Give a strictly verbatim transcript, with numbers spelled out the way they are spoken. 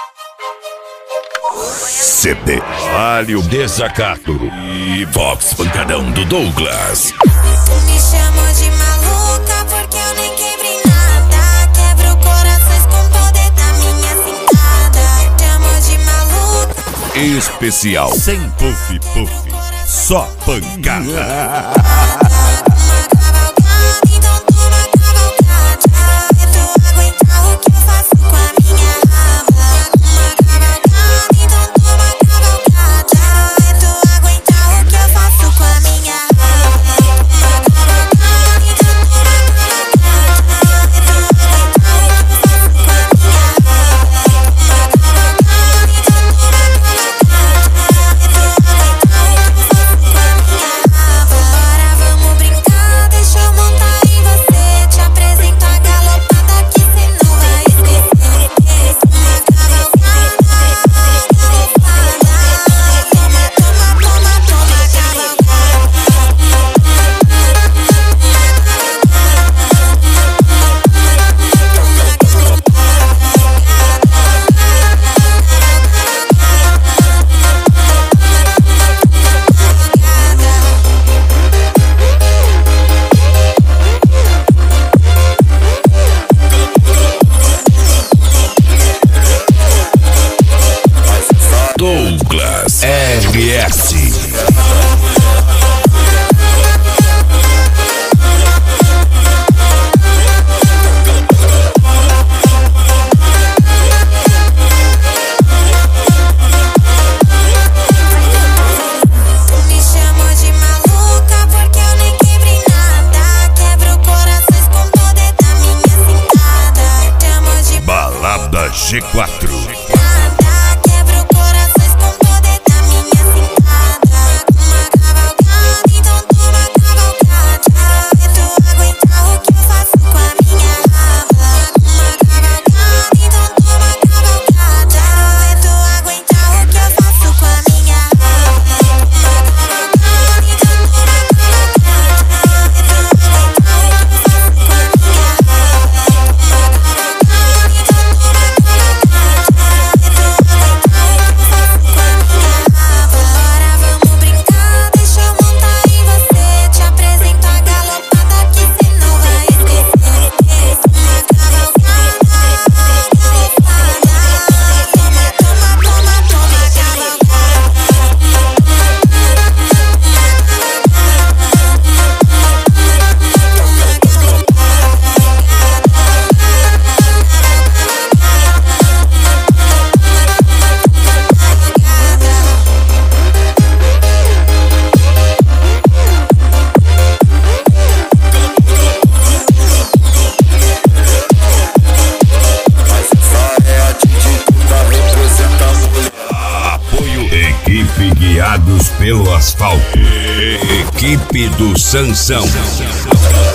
C D Vale o Desacato e Vox Pancadão do Douglas. Me chamam de maluca porque eu nem quebrei nada. Quebro corações com o poder da minha cintada. Chamam de maluca. Especial sem puff puff, só pancada. Douglas R S. G quatro. Equipe Guiados pelo Asfalto. Equipe do Sansão.